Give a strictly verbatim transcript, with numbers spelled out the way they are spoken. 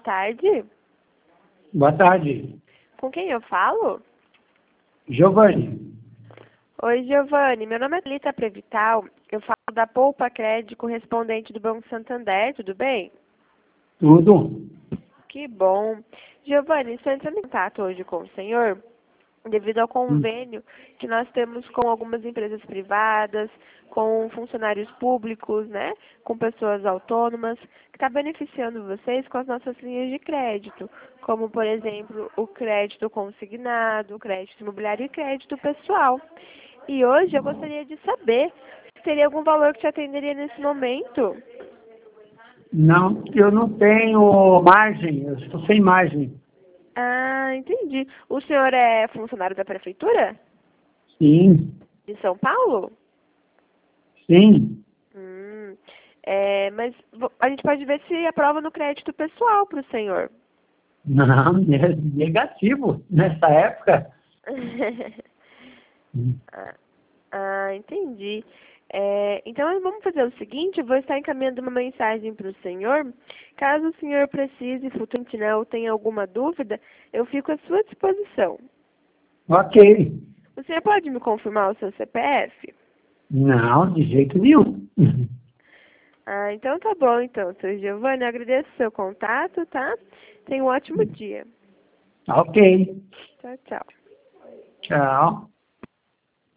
tarde. Boa tarde. Com quem eu falo? Giovanni. Oi, Giovanni. Meu nome é Thalita Prevital. Eu falo da Poupa Crédito, correspondente do Banco Santander. Tudo bem? Tudo? Que bom. Giovanni, estou entrando em contato hoje com o senhor devido ao Hum. convênio que nós temos com algumas empresas privadas, com funcionários públicos, né, com pessoas autônomas, que está beneficiando vocês com as nossas linhas de crédito, como, por exemplo, o crédito consignado, o crédito imobiliário e crédito pessoal. E hoje eu gostaria de saber se teria algum valor que te atenderia nesse momento. Não, eu não tenho margem, eu estou sem margem. Ah, entendi. O senhor é funcionário da prefeitura Sim, de São Paulo? sim. Hum, é, mas vo- a gente pode ver se aprova no crédito pessoal para o senhor. Não, é negativo nessa época. Hum. ah, ah, entendi. É, então vamos fazer o seguinte, eu vou estar encaminhando uma mensagem para o senhor. Caso o senhor precise futuramente, né, ou tenha alguma dúvida, eu fico à sua disposição. Ok. O senhor pode me confirmar o seu C P F? Não, de jeito nenhum. Ah, então tá bom, então, seu Giovanni. Eu agradeço o seu contato, tá? Tenha um ótimo dia. Ok. Tchau, tchau. Tchau.